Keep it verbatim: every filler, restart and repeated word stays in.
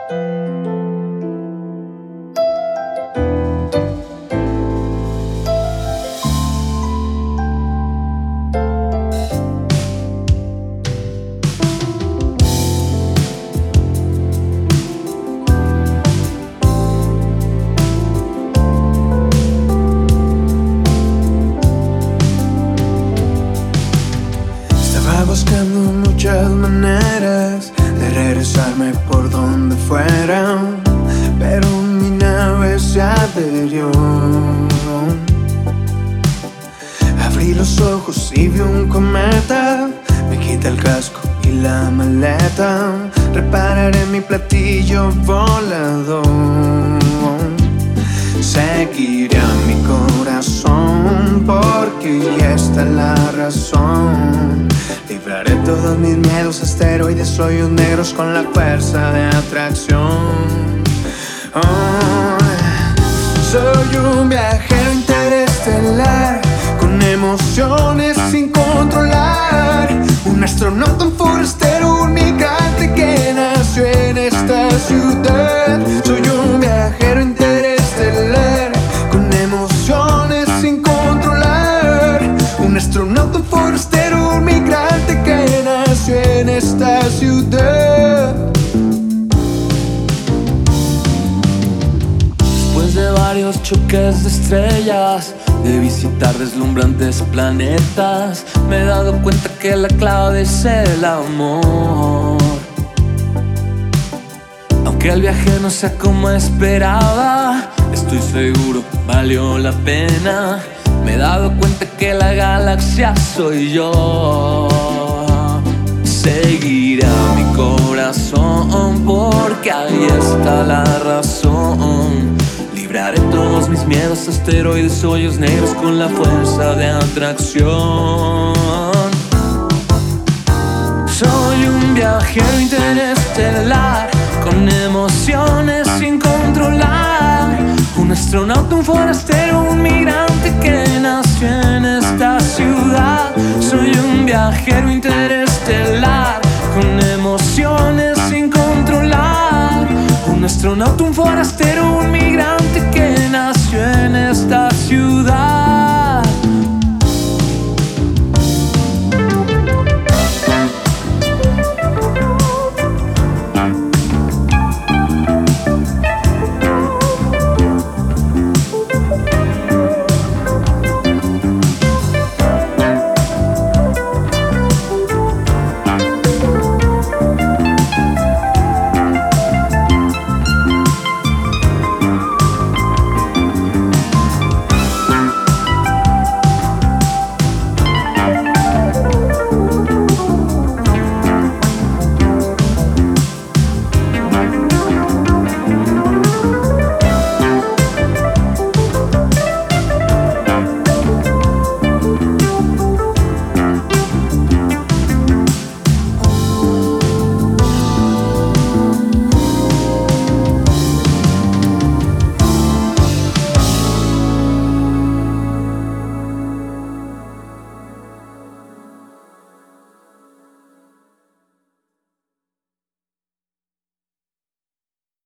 Buscando muchas maneras de regresarme por donde fuera, pero mi nave se averió. Abrí los ojos y vi un cometa. Me quité el casco y la maleta. Repararé mi platillo volador. Seguiré a mi corazón porque ya está la razón. Libraré todos mis miedos, asteroides, hoyos negros con la fuerza de atracción. Oh, soy un viajero interestelar con emociones sin controlar. Un astronauta, un forastero, un migrante que nació en esta ciudad. Soy un viajero interestelar con emociones sin controlar. Un astronauta, un forastero, un migrante que nació en esta ciudad. Después de varios choques de estrellas, de visitar deslumbrantes planetas, me he dado cuenta que la clave es el amor. Aunque el viaje no sea como esperaba, estoy seguro valió la pena. Me he dado cuenta que la galaxia soy yo. Seguirá mi corazón porque ahí está la razón. Libraré todos mis miedos, asteroides, hoyos negros con la fuerza de atracción. Soy un viajero interestelar con emociones sin controlar. Un astronauta, un forastero, un migrante que nació en esta ciudad. Soy un viajero interestelar con emociones sin controlar. Un astronauta, un forastero,